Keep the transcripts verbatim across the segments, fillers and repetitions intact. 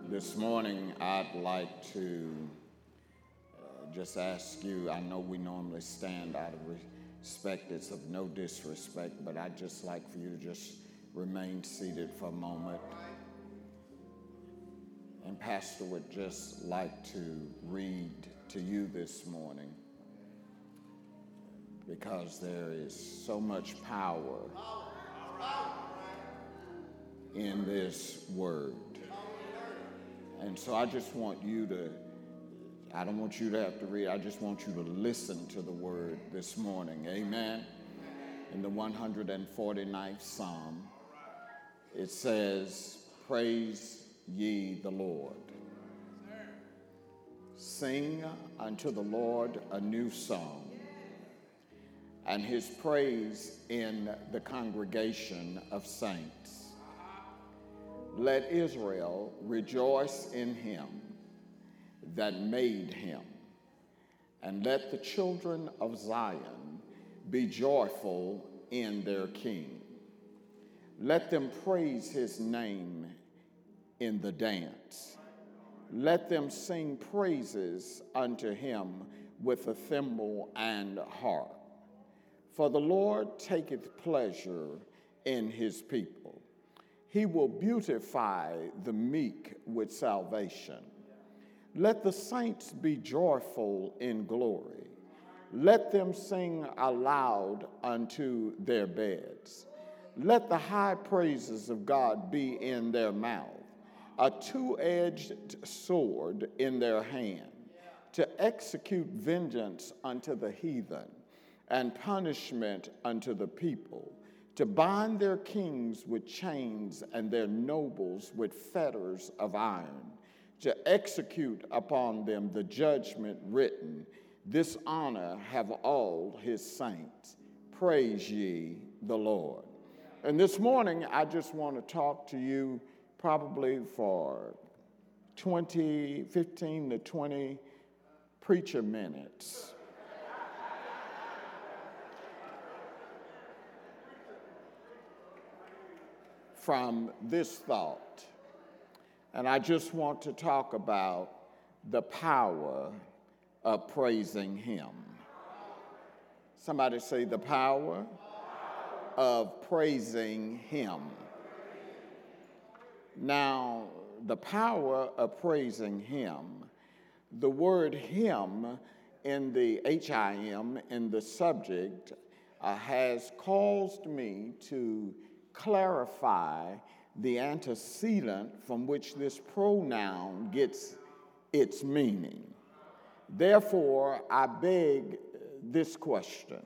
This morning, I'd like to uh, just ask you, I know we normally stand out of respect, it's of no disrespect, but I'd just like for you to just remain seated for a moment. And Pastor would just like to read to you this morning because there is so much power in this word. And so I just want you to, I don't want you to have to read, I just want you to listen to the word this morning. Amen. In the one hundred forty-ninth Psalm, it says, "Praise ye the Lord. Sing unto the Lord a new song, and his praise in the congregation of saints. Let Israel rejoice in him that made him, and let the children of Zion be joyful in their King. Let them praise his name in the dance. Let them sing praises unto him with a cymbal and harp. For the Lord taketh pleasure in his people. He will beautify the meek with salvation. Let the saints be joyful in glory. Let them sing aloud unto their beds. Let the high praises of God be in their mouth, a two-edged sword in their hand, to execute vengeance unto the heathen and punishment unto the people, to bind their kings with chains and their nobles with fetters of iron, to execute upon them the judgment written. This honor have all his saints. Praise ye the Lord." And this morning, I just want to talk to you probably for twenty, fifteen to twenty preacher minutes. From this thought. And I just want to talk about the power of praising him. Somebody say the power of praising him. Now, the power of praising him, the word him in the H I M in the subject uh, has caused me to clarify the antecedent from which this pronoun gets its meaning. Therefore, I beg this question: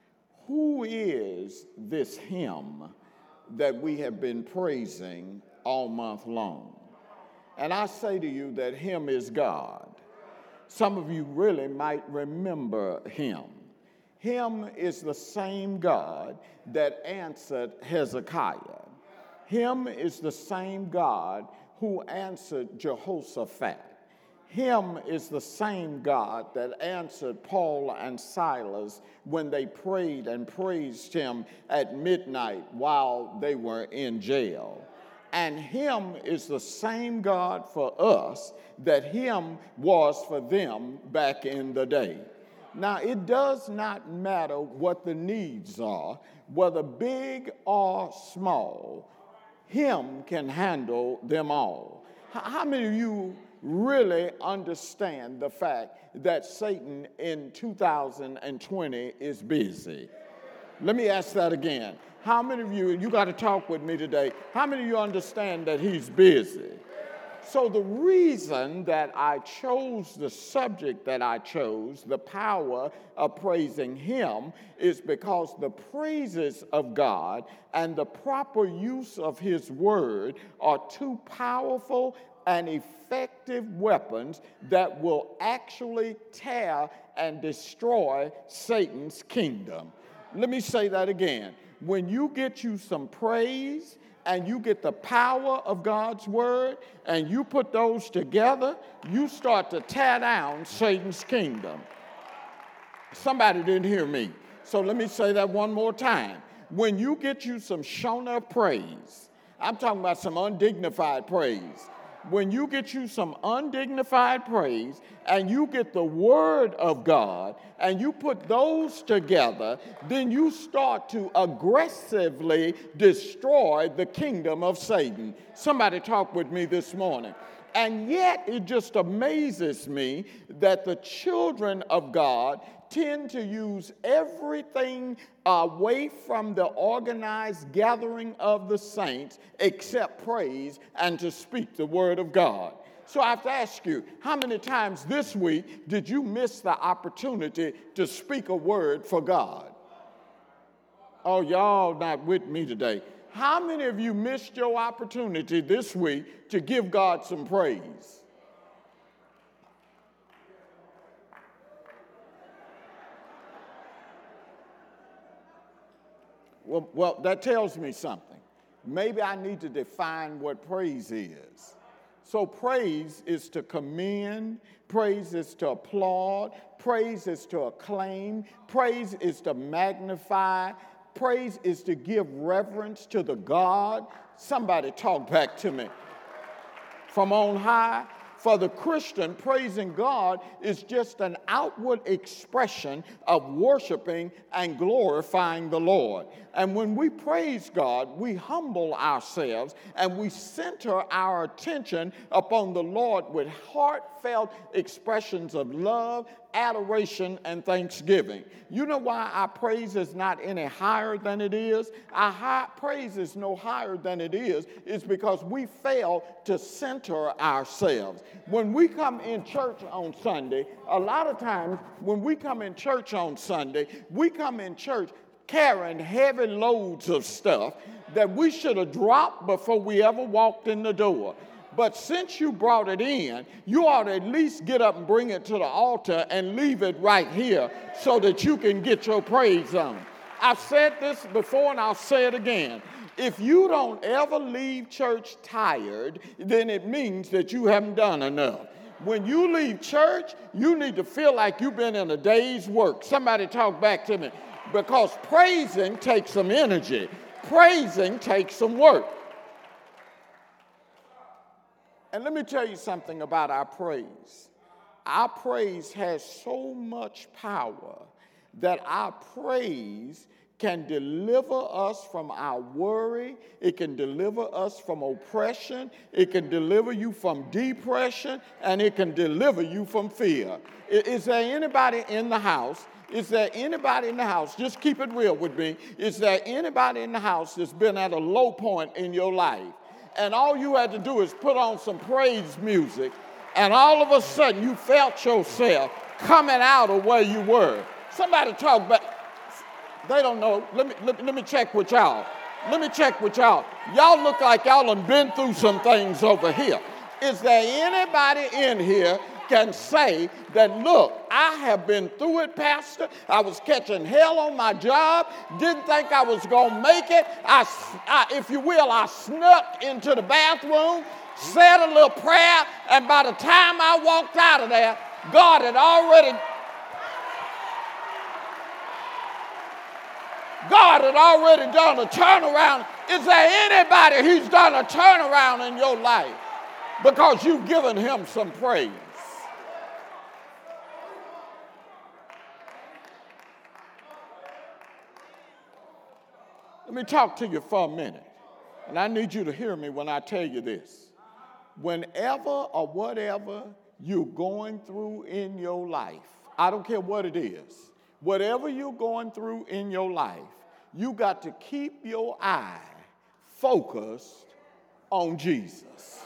who is this him that we have been praising all month long? And I say to you that him is God. Some of you really might remember him. Him is the same God that answered Hezekiah. Him is the same God who answered Jehoshaphat. Him is the same God that answered Paul and Silas when they prayed and praised him at midnight while they were in jail. And him is the same God for us that him was for them back in the day. Now, it does not matter what the needs are, whether big or small, him can handle them all. How many of you really understand the fact that Satan in two thousand twenty is busy? Let me ask that again. How many of you, you got to talk with me today, how many of you understand that he's busy? So the reason that I chose the subject that I chose, the power of praising him, is because the praises of God and the proper use of his word are two powerful and effective weapons that will actually tear and destroy Satan's kingdom. Let me say that again. When you get you some praise and you get the power of God's word, and you put those together, you start to tear down Satan's kingdom. Somebody didn't hear me. So let me say that one more time. When you get you some shown up praise, I'm talking about some undignified praise, when you get you some undignified praise and you get the word of God and you put those together, then you start to aggressively destroy the kingdom of Satan. Somebody talk with me this morning. And yet it just amazes me that the children of God tend to use everything away from the organized gathering of the saints except praise and to speak the word of God. So I have to ask you, how many times this week did you miss the opportunity to speak a word for God? Oh, y'all not with me today. How many of you missed your opportunity this week to give God some praise? Well, well, that tells me something. Maybe I need to define what praise is. So praise is to commend, praise is to applaud, praise is to acclaim, praise is to magnify, praise is to give reverence to the God. Somebody talk back to me. From on high. For the Christian, praising God is just an outward expression of worshiping and glorifying the Lord. And when we praise God, we humble ourselves and we center our attention upon the Lord with heartfelt expressions of love, adoration, and thanksgiving. You know why our praise is not any higher than it is? Our high praise is no higher than it is. It's because we fail to center ourselves. When we come in church on Sunday, a lot of times when we come in church on Sunday, we come in church carrying heavy loads of stuff that we should have dropped before we ever walked in the door. But since you brought it in, you ought to at least get up and bring it to the altar and leave it right here so that you can get your praise on. I've said this before and I'll say it again. If you don't ever leave church tired, then it means that you haven't done enough. When you leave church, you need to feel like you've been in a day's work. Somebody talk back to me. Because praising takes some energy. Praising takes some work. And let me tell you something about our praise. Our praise has so much power that our praise can deliver us from our worry. It can deliver us from oppression. It can deliver you from depression. And it can deliver you from fear. Is there anybody in the house? Is there anybody in the house? Just keep it real with me. Is there anybody in the house that's been at a low point in your life? And all you had to do is put on some praise music, and all of a sudden you felt yourself coming out of where you were. Somebody talk back. They don't know. Let me, let, let me check with y'all. Let me check with y'all. Y'all look like y'all have been through some things over here. Is there anybody in here can say that, look, I have been through it, Pastor. I was catching hell on my job. Didn't think I was going to make it. I, I, if you will, I snuck into the bathroom, said a little prayer, and by the time I walked out of there, God had already, God had already done a turnaround. Is there anybody who's done a turnaround in your life because you've given him some praise? Let me talk to you for a minute, and I need you to hear me when I tell you this. Whenever or whatever you're going through in your life, I don't care what it is, whatever you're going through in your life, you got to keep your eye focused on Jesus.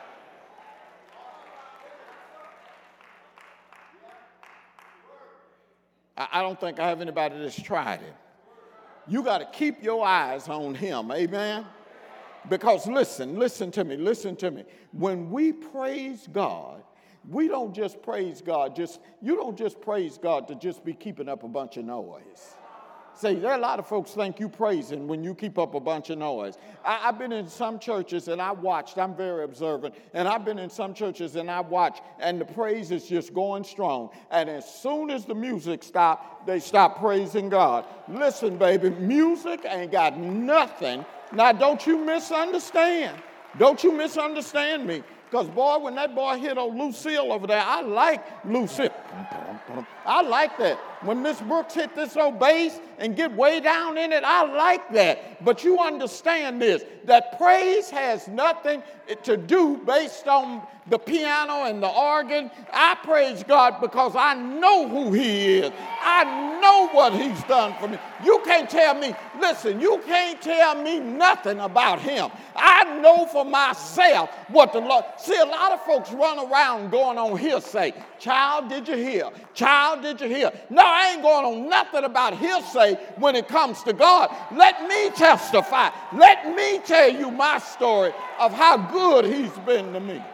I don't think I have anybody that's tried it. You got to keep your eyes on him, amen? Because listen, listen to me, listen to me. When we praise God, we don't just praise God, just you don't just praise God to just be keeping up a bunch of noise. See, there are a lot of folks think you praising when you keep up a bunch of noise. I, I've been in some churches and I watched, I'm very observant, and I've been in some churches and I watched, and the praise is just going strong. And as soon as the music stopped, they stop praising God. Listen, baby, music ain't got nothing. Now, don't you misunderstand. Don't you misunderstand me. Because, boy, when that boy hit old Lucille over there, I like Lucille. I like that. When Miss Brooks hit this old bass and get way down in it, I like that. But you understand this, that praise has nothing to do based on the piano and the organ. I praise God because I know who he is. I know what he's done for me. You can't tell me, listen, you can't tell me nothing about him. I know for myself what the Lord. See, a lot of folks run around going on hearsay. Child, did you hear? Child, did you hear? No, I ain't going on nothing about hearsay when it comes to God. Let me testify. Let me tell you my story of how good he's been to me.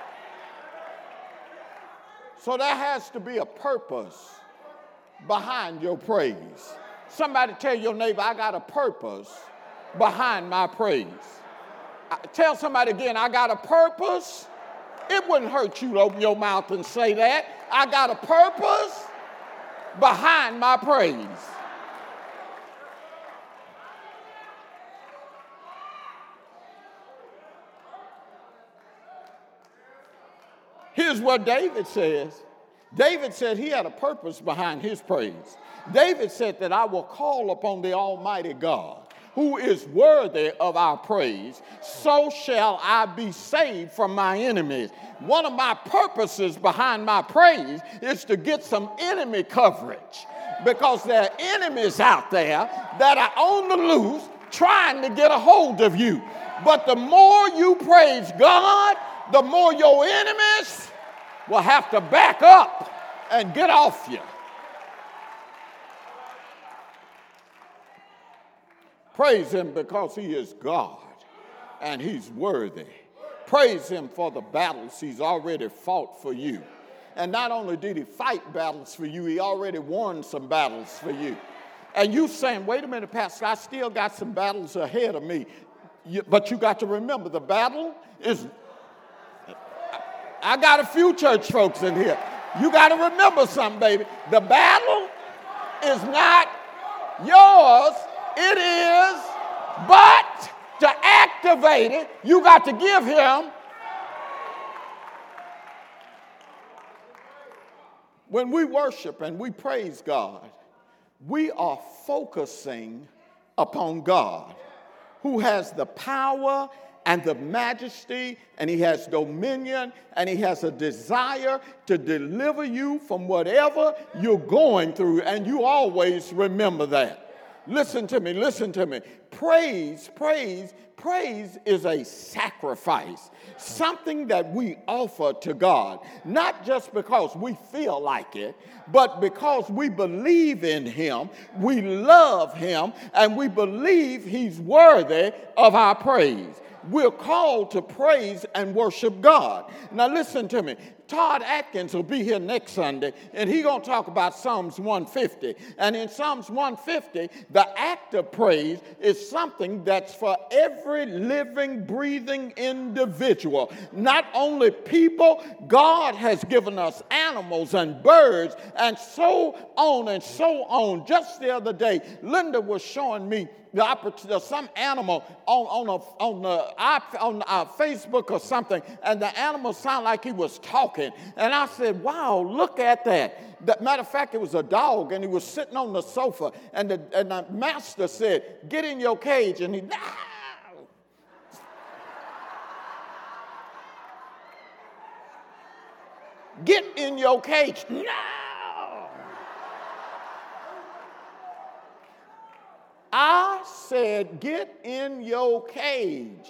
So there has to be a purpose behind your praise. Somebody tell your neighbor, I got a purpose behind my praise. Tell somebody again, I got a purpose. It wouldn't hurt you to open your mouth and say that. I got a purpose behind my praise. Here's what David says. David said he had a purpose behind his praise. David said that I will call upon the Almighty God, who is worthy of our praise, so shall I be saved from my enemies. One of my purposes behind my praise is to get some enemy coverage, because there are enemies out there that are on the loose trying to get a hold of you. But the more you praise God, the more your enemies will have to back up and get off you. Praise him because he is God and he's worthy. Praise him for the battles he's already fought for you. And not only did he fight battles for you, he already won some battles for you. And you saying, wait a minute, Pastor, I still got some battles ahead of me. You, but you got to remember, the battle is... I got a few church folks in here. You got to remember something, baby. The battle is not yours. It is, but to activate it, you got to give him. When we worship and we praise God, we are focusing upon God, who has the power and the majesty, and he has dominion, and he has a desire to deliver you from whatever you're going through, and you always remember that. Listen to me, listen to me. Praise, praise, praise is a sacrifice, something that we offer to God, not just because we feel like it, but because we believe in him, we love him, and we believe he's worthy of our praise. We're called to praise and worship God. Now listen to me. Todd Atkins will be here next Sunday, and he's going to talk about Psalms one fifty. And in Psalms one fifty, the act of praise is something that's for every living, breathing individual. Not only people, God has given us animals and birds and so on and so on. Just the other day, Linda was showing me the opportunity, some animal on on a, on the on uh, Facebook or something, and the animal sounded like he was talking. And I said, "Wow, look at that!" That matter of fact, it was a dog, and he was sitting on the sofa, and the and the master said, "Get in your cage," and he. Ah! Get in your cage. No. I said, get in your cage.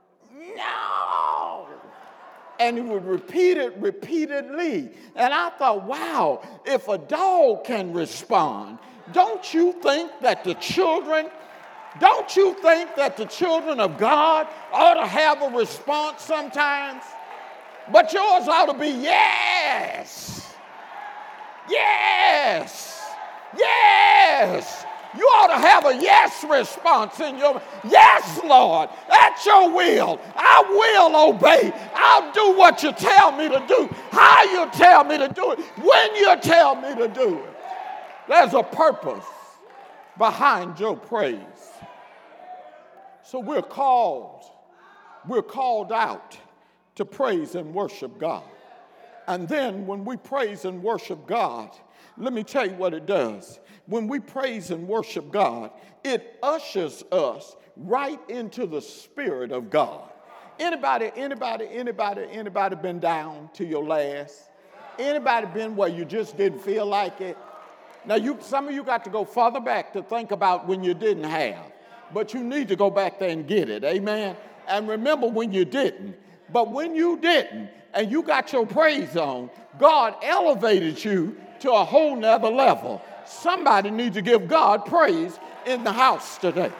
No. And he would repeat it repeatedly. And I thought, wow, if a dog can respond, don't you think that the children, don't you think that the children of God ought to have a response sometimes? But yours ought to be yes. Yes. Yes. You ought to have a yes response in your, yes, Lord, at your will. I will obey. I'll do what you tell me to do, how you tell me to do it, when you tell me to do it. There's a purpose behind your praise. So we're called, we're called out to praise and worship God. And then when we praise and worship God, let me tell you what it does. When we praise and worship God, it ushers us right into the Spirit of God. Anybody, anybody, anybody, anybody been down to your last? Anybody been where you just didn't feel like it? Now, you, some of you got to go farther back to think about when you didn't have. But you need to go back there and get it, amen? And remember when you didn't. But when you didn't, and you got your praise on, God elevated you to a whole nother level. Somebody needs to give God praise in the house today.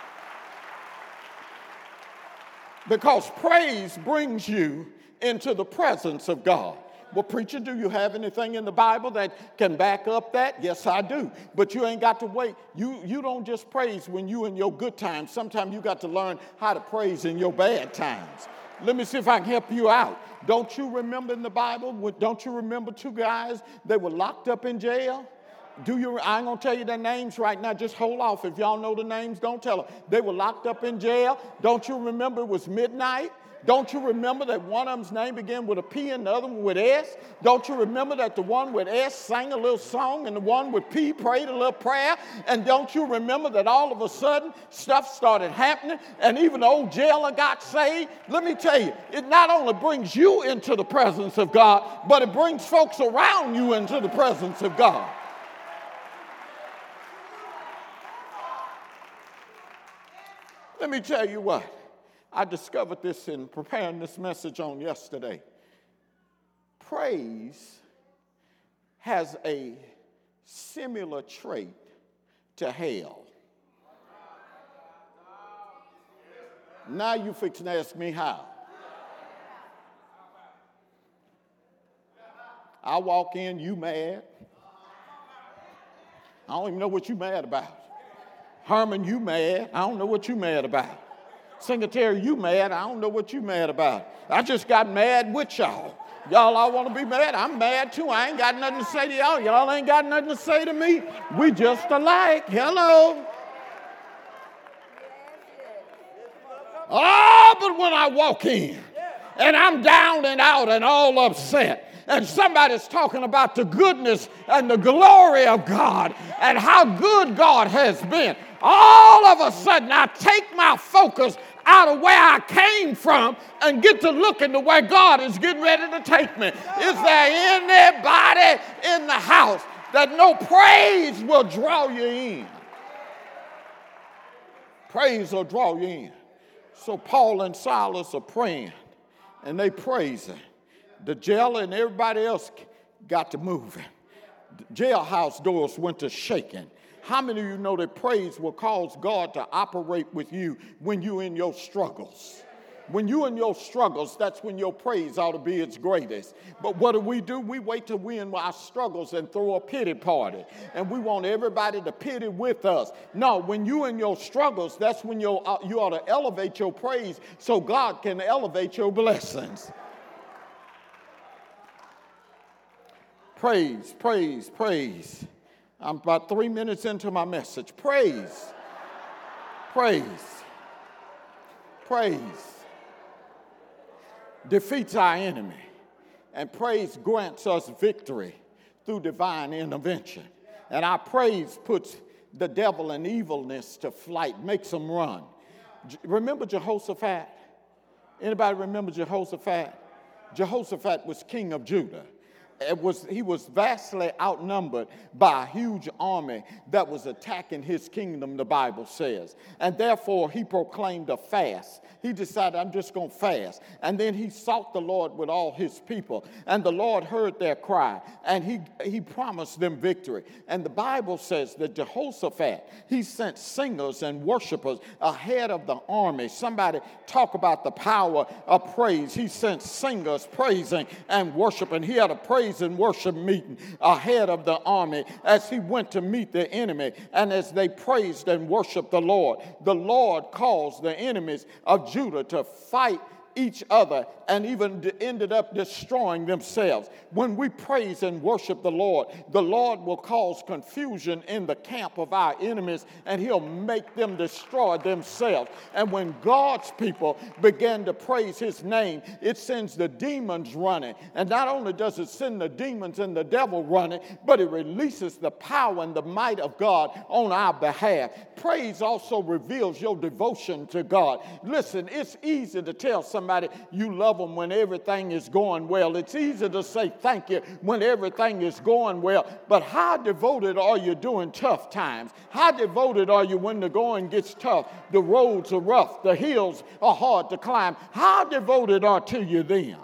Because praise brings you into the presence of God. Well, preacher, do you have anything in the Bible that can back up that? Yes, I do. But you ain't got to wait. You, you don't just praise when you in your good times. Sometimes you got to learn how to praise in your bad times. Let me see if I can help you out. Don't you remember in the Bible, don't you remember two guys that were locked up in jail? Do you? I ain't going to tell you their names right now. Just hold off. If y'all know the names, don't tell them. They were locked up in jail. Don't you remember it was midnight? Don't you remember that one of them's name began with a P and the other one with S? Don't you remember that the one with S sang a little song and the one with P prayed a little prayer? And don't you remember that all of a sudden stuff started happening and even the old jailer got saved? Let me tell you, it not only brings you into the presence of God, but it brings folks around you into the presence of God. Let me tell you what. I discovered this in preparing this message on yesterday. Praise has a similar trait to hell. Now you fixing to ask me how. I walk in, you mad. I don't even know what you mad about. Herman, you mad. I don't know what you mad about. Secretary, you mad. I don't know what you mad about. I just got mad with y'all. Y'all all want to be mad? I'm mad too. I ain't got nothing to say to y'all. Y'all ain't got nothing to say to me. We just alike. Hello. Oh, but when I walk in and I'm down and out and all upset, and somebody's talking about the goodness and the glory of God and how good God has been, all of a sudden I take my focus out of where I came from and get to looking to where God is getting ready to take me. Is there anybody in the house that no praise will draw you in? Praise will draw you in. So Paul and Silas are praying and they praising. The jailer and everybody else got to moving. The jailhouse doors went to shaking. How many of you know that praise will cause God to operate with you when you're in your struggles? When you're in your struggles, that's when your praise ought to be its greatest. But what do we do? We wait till we're in our struggles and throw a pity party. And we want everybody to pity with us. No, when you're in your struggles, that's when you're, uh, you ought to elevate your praise so God can elevate your blessings. Praise, praise, praise. I'm about three minutes into my message. Praise, praise, praise defeats our enemy, and praise grants us victory through divine intervention. And our praise puts the devil and evilness to flight, makes them run. Remember Jehoshaphat? Anybody remember Jehoshaphat? Jehoshaphat was king of Judah. It was, he was vastly outnumbered by a huge army that was attacking his kingdom, the Bible says. And therefore, he proclaimed a fast. He decided, I'm just going to fast. And then he sought the Lord with all his people. And the Lord heard their cry. And he, he promised them victory. And the Bible says that Jehoshaphat, he sent singers and worshipers ahead of the army. Somebody talk about the power of praise. He sent singers praising and worshiping. He had a praise and worship meeting ahead of the army as he went to meet the enemy. And as they praised and worshiped the Lord, the Lord caused the enemies of Judah to fight each other and even d- ended up destroying themselves. When we praise and worship the Lord, the Lord will cause confusion in the camp of our enemies, and he'll make them destroy themselves. And when God's people begin to praise his name, it sends the demons running. And not only does it send the demons and the devil running, but it releases the power and the might of God on our behalf. Praise also reveals your devotion to God. Listen, it's easy to tell somebody you love them when everything is going well. It's easy to say thank you when everything is going well. But how devoted are you during tough times? How devoted are you when the going gets tough? The roads are rough. The hills are hard to climb. How devoted are to you then?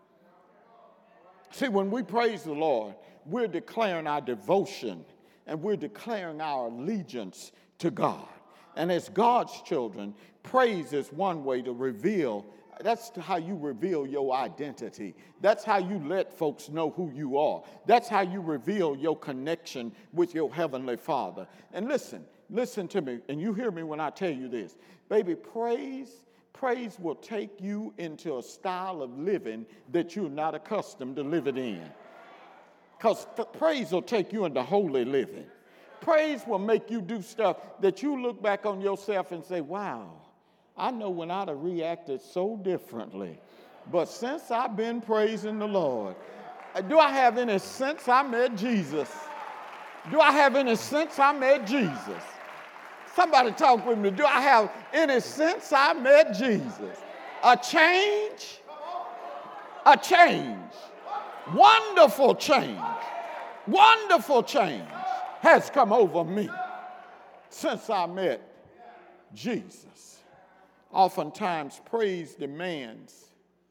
See, when we praise the Lord, we're declaring our devotion and we're declaring our allegiance to God. And as God's children, praise is one way to reveal. That's how you reveal your identity. That's how you let folks know who you are. That's how you reveal your connection with your Heavenly Father. And listen, listen to me, and you hear me when I tell you this. Baby, praise, praise will take you into a style of living that you're not accustomed to living in. Because praise will take you into holy living. Praise will make you do stuff that you look back on yourself and say, wow, I know when I'd have reacted so differently. But since I've been praising the Lord, do I have any sense I met Jesus? Do I have any sense I met Jesus? Somebody talk with me. Do I have any sense I met Jesus? A change? A change. Wonderful change. Wonderful change has come over me since I met Jesus. Oftentimes, praise demands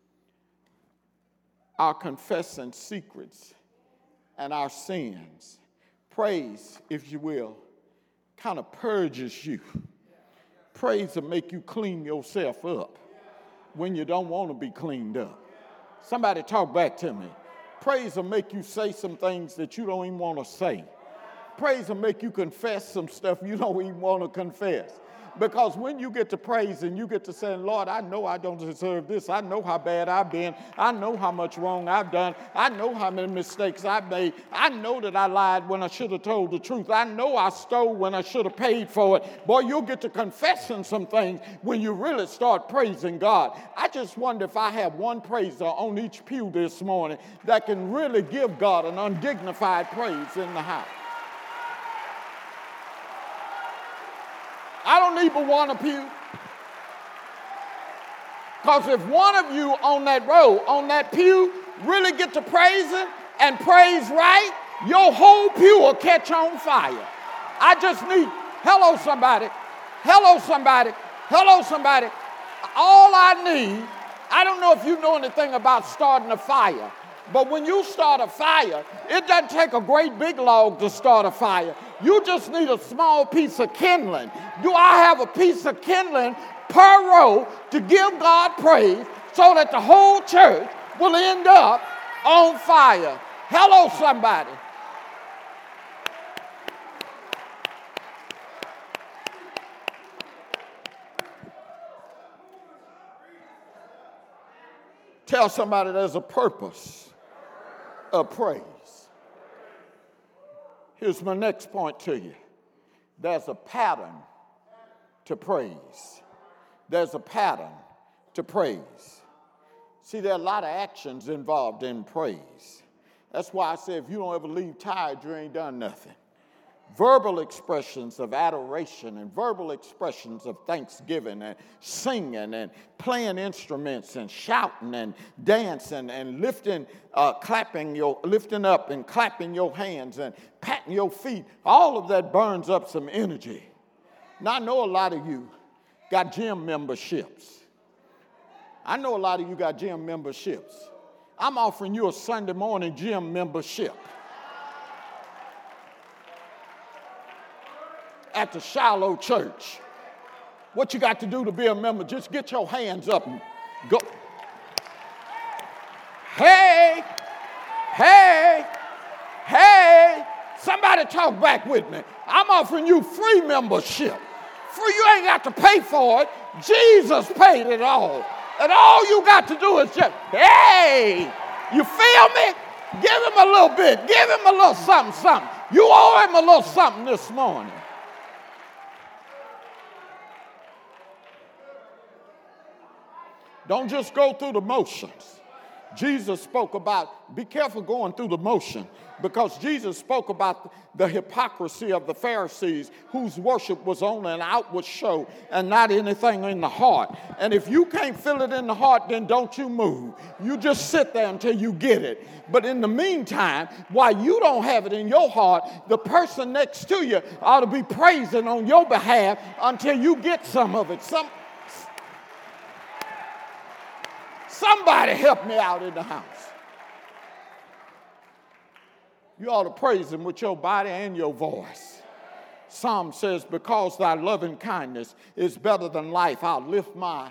our confessing secrets and our sins. Praise, if you will, kind of purges you. Praise will make you clean yourself up when you don't want to be cleaned up. Somebody talk back to me. Praise will make you say some things that you don't even want to say. Praise will make you confess some stuff you don't even want to confess. Because when you get to praise and you get to say, Lord, I know I don't deserve this. I know how bad I've been. I know how much wrong I've done. I know how many mistakes I've made. I know that I lied when I should have told the truth. I know I stole when I should have paid for it. Boy, you'll get to confessing some things when you really start praising God. I just wonder if I have one praiser on each pew this morning that can really give God an undignified praise in the house. I don't need but one of you. Because if one of you on that row, on that pew, really get to praising and praise right, your whole pew will catch on fire. I just need, hello somebody, hello somebody, hello somebody. All I need, I don't know if you know anything about starting a fire, but when you start a fire, it doesn't take a great big log to start a fire. You just need a small piece of kindling. Do I have a piece of kindling per row to give God praise so that the whole church will end up on fire? Hello, somebody. Tell somebody there's a purpose of praise. Here's my next point to you. There's a pattern to praise. There's a pattern to praise. See, there are a lot of actions involved in praise. That's why I say if you don't ever leave tired, you ain't done nothing. Verbal expressions of adoration and verbal expressions of thanksgiving and singing and playing instruments and shouting and dancing and lifting, uh, clapping your, lifting up and clapping your hands and patting your feet. All of that burns up some energy. Now, I know a lot of you got gym memberships. I know a lot of you got gym memberships. I'm offering you a Sunday morning gym membership at the Shiloh Church. What you got to do to be a member, just get your hands up and go. Hey, hey, hey, somebody talk back with me. I'm offering you free membership. Free, you ain't got to pay for it. Jesus paid it all. And all you got to do is just, hey, you feel me? Give him a little bit. Give him a little something, something. You owe him a little something this morning. Don't just go through the motions. Jesus spoke about, be careful going through the motion, because Jesus spoke about the hypocrisy of the Pharisees, whose worship was only an outward show and not anything in the heart. And if you can't feel it in the heart, then don't you move. You just sit there until you get it. But in the meantime, while you don't have it in your heart, the person next to you ought to be praising on your behalf until you get some of it. Some Somebody help me out in the house. You ought to praise him with your body and your voice. Psalm says, because thy loving kindness is better than life, I'll lift my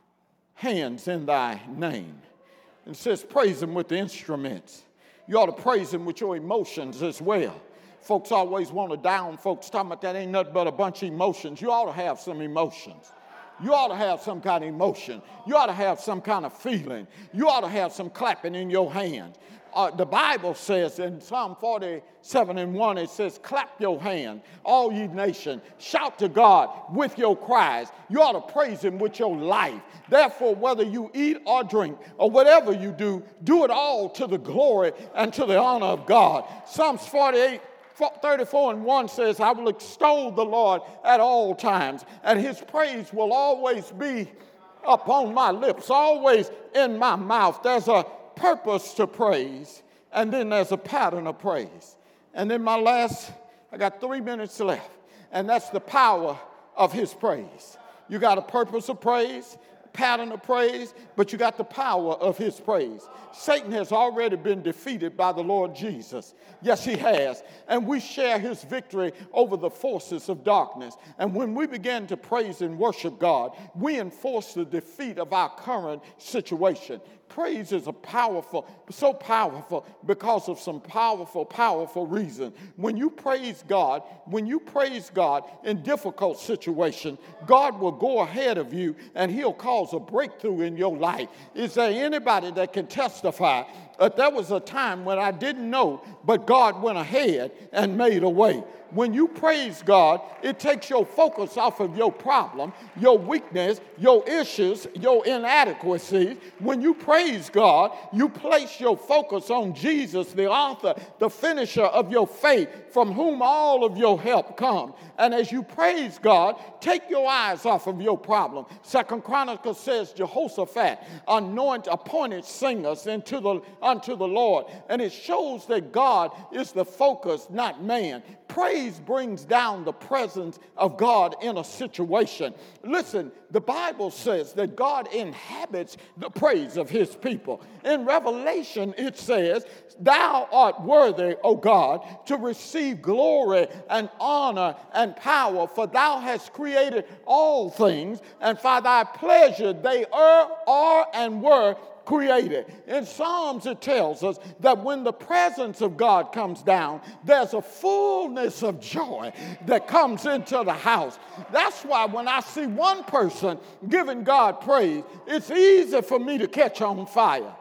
hands in thy name. And it says, praise him with the instruments. You ought to praise him with your emotions as well. Folks always want to down folks, talking about that ain't nothing but a bunch of emotions. You ought to have some emotions. You ought to have some kind of emotion. You ought to have some kind of feeling. You ought to have some clapping in your hands. Uh, the Bible says in Psalm forty-seven and one, it says, clap your hand, all ye nations. Shout to God with your cries. You ought to praise him with your life. Therefore, whether you eat or drink or whatever you do, do it all to the glory and to the honor of God. Psalms forty-eight thirty-four and one says, I will extol the Lord at all times, and his praise will always be upon my lips, always in my mouth. There's a purpose to praise, and then there's a pattern of praise. And then my last, I got three minutes left, and that's the power of his praise. You got a purpose of praise, pattern of praise, but you got the power of his praise. Satan has already been defeated by the Lord Jesus. Yes, he has. And we share his victory over the forces of darkness. And when we begin to praise and worship God, we enforce the defeat of our current situation. Praise is a powerful, so powerful because of some powerful, powerful reason. When you praise God, when you praise God in difficult situations, God will go ahead of you and he'll cause a breakthrough in your life. Is there anybody that can testify that there was a time when I didn't know, but God went ahead and made a way? When you praise God, it takes your focus off of your problem, your weakness, your issues, your inadequacies. When you praise God, you place your focus on Jesus, the author, the finisher of your faith, from whom all of your help comes. And as you praise God, take your eyes off of your problem. Second Chronicles says Jehoshaphat anointed, appointed singers into the, unto the Lord. And it shows that God is the focus, not man. Praise brings down the presence of God in a situation. Listen, the Bible says that God inhabits the praise of his people. In Revelation, it says, thou art worthy, O God, to receive glory and honor and power, for thou hast created all things, and for thy pleasure they are, are and were created. In Psalms, it tells us that when the presence of God comes down, there's a fullness of joy that comes into the house. That's why when I see one person giving God praise, it's easy for me to catch on fire.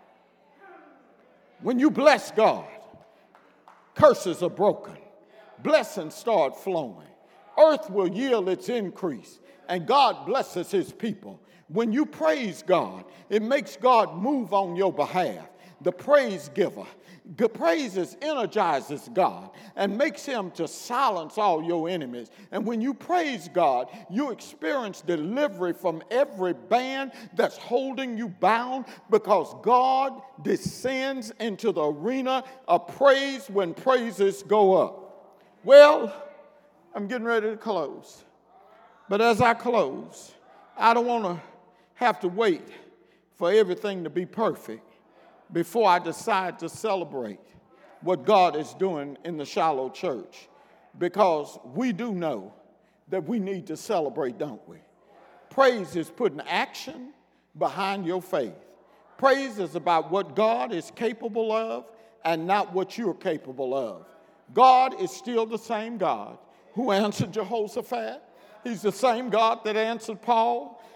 When you bless God, curses are broken. Blessings start flowing. Earth will yield its increase, and God blesses his people. When you praise God, it makes God move on your behalf. The praise giver. The praises energizes God and makes him to silence all your enemies. And when you praise God, you experience delivery from every band that's holding you bound, because God descends into the arena of praise when praises go up. Well, I'm getting ready to close. But as I close, I don't want to have to wait for everything to be perfect before I decide to celebrate what God is doing in the Shiloh Church, because we do know that we need to celebrate, don't we? Praise is putting action behind your faith. Praise is about what God is capable of and not what you're capable of. God is still the same God who answered Jehoshaphat. He's the same God that answered Paul.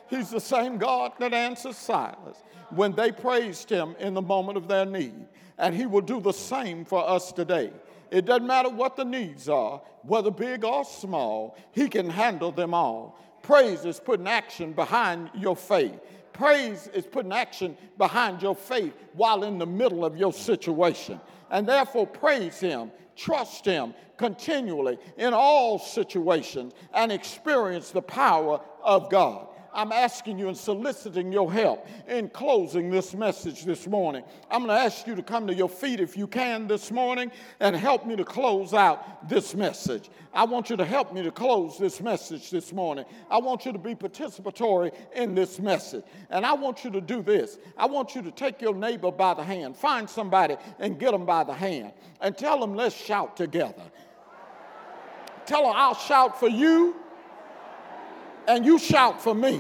He's the same God that answered Silas when they praised him in the moment of their need. And he will do the same for us today. It doesn't matter what the needs are, whether big or small, he can handle them all. Praise is putting action behind your faith. Praise is putting action behind your faith while in the middle of your situation. And therefore, praise him, trust him continually in all situations, and experience the power of God. I'm asking you and soliciting your help in closing this message this morning. I'm going to ask you to come to your feet if you can this morning and help me to close out this message. I want you to help me to close this message this morning. I want you to be participatory in this message. And I want you to do this. I want you to take your neighbor by the hand. Find somebody and get them by the hand. And tell them, let's shout together. Tell them, I'll shout for you, and you shout for me.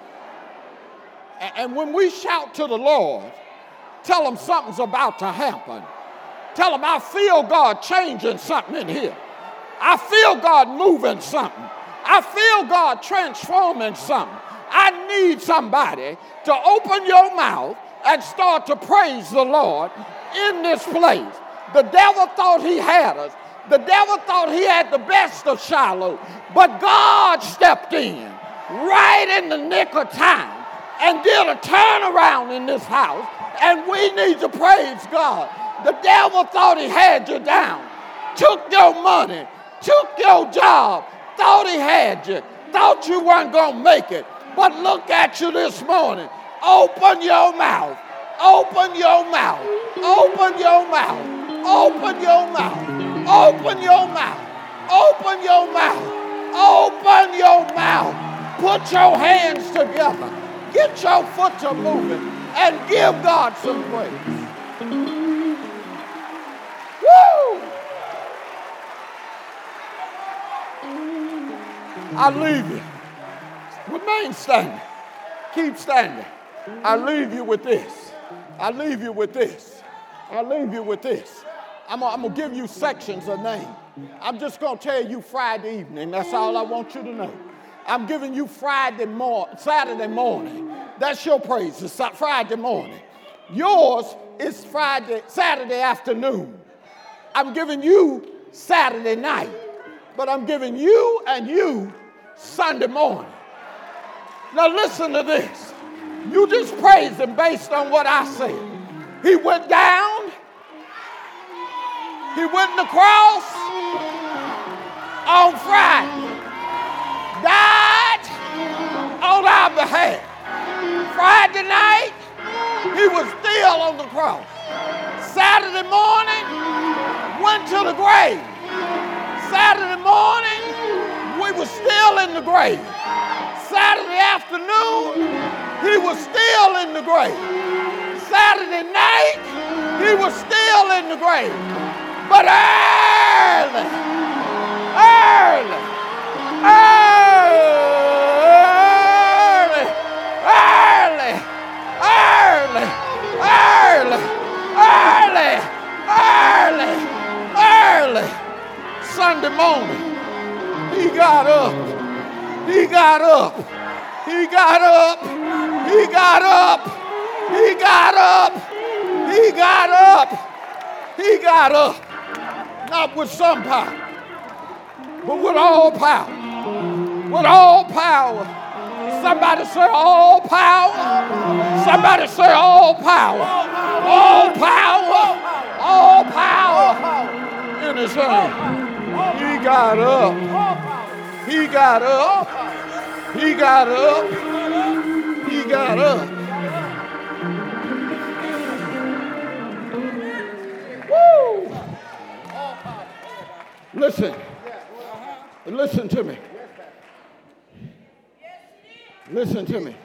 And when we shout to the Lord, tell them something's about to happen. Tell them, I feel God changing something in here. I feel God moving something. I feel God transforming something. I need somebody to open your mouth and start to praise the Lord in this place. The devil thought he had us. The devil thought he had the best of Shiloh, but God stepped in right in the nick of time and did a turnaround in this house, and we need to praise God. The devil thought he had you down, took your money, took your job, thought he had you, thought you weren't going to make it, but look at you this morning. Open your mouth, open your mouth, open your mouth, open your mouth. Open your mouth. Open your mouth. Open your mouth. Put your hands together. Get your foot to moving and give God some praise. Woo! I leave you. Remain standing. Keep standing. I leave you with this. I leave you with this. I leave you with this. I'm going to give you sections of names. I'm just going to tell you Friday evening. That's all I want you to know. I'm giving you Friday morning, Saturday morning. That's your praise. It's Friday morning. Yours is Friday, Saturday afternoon. I'm giving you Saturday night. But I'm giving you and you Sunday morning. Now listen to this. You just praise him based on what I said. He went down. He went to the cross on Friday, died on our behalf. Friday night, he was still on the cross. Saturday morning, went to the grave. Saturday morning, we were still in the grave. Saturday afternoon, he was still in the grave. Saturday night, he was still in the grave. But early, early, early, early, early, early, early, early, early, Sunday morning, he got up, he got up, he got up, he got up, he got up, he got up, he got up. Not with some power, but with all power. With all power. Somebody say all power. Somebody say all power. All power. All power in his hand. He got up. He got up. He got up. He got up. Woo! Listen, listen to me. Listen to me.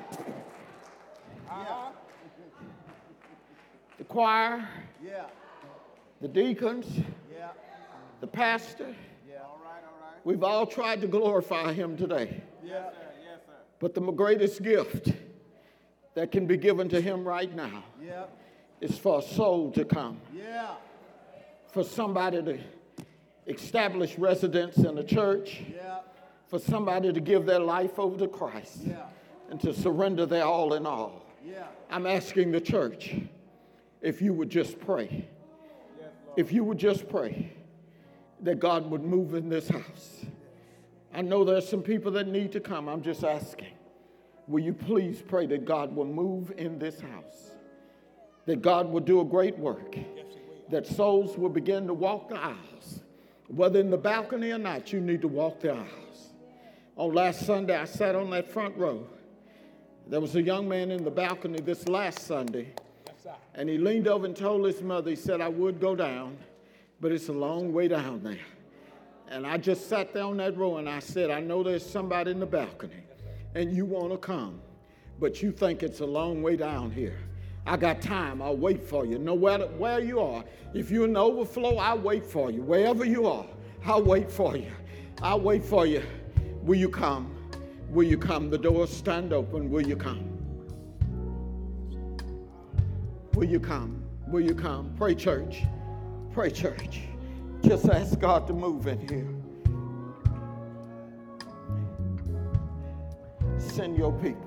The choir, the deacons, the pastor, we've all tried to glorify him today. But the greatest gift that can be given to him right now is for a soul to come. For somebody to establish residence in the church, yeah. For somebody to give their life over to Christ, yeah. and to surrender their all in all. I'm asking the church if you would just pray. If you would just pray that God would move in this house. I know there's some people that need to come. I'm just asking, will you please pray that God will move in this house? That God will do a great work. That souls will begin to walk the aisles. Whether in the balcony or not, you need to walk the aisles. On last Sunday, I sat on that front row. There was a young man in the balcony this last Sunday, and he leaned over and told his mother, he said, I would go down, but it's a long way down there. And I just sat there on that row and I said, I know there's somebody in the balcony and you want to come, but you think it's a long way down here. I got time. I'll wait for you. No matter where you are. If you're in the overflow, I'll wait for you. Wherever you are, I'll wait for you. I'll wait for you. Will you come? Will you come? The doors stand open. Will you come? Will you come? Will you come? Pray, church. Pray, church. Just ask God to move in here. Send your people.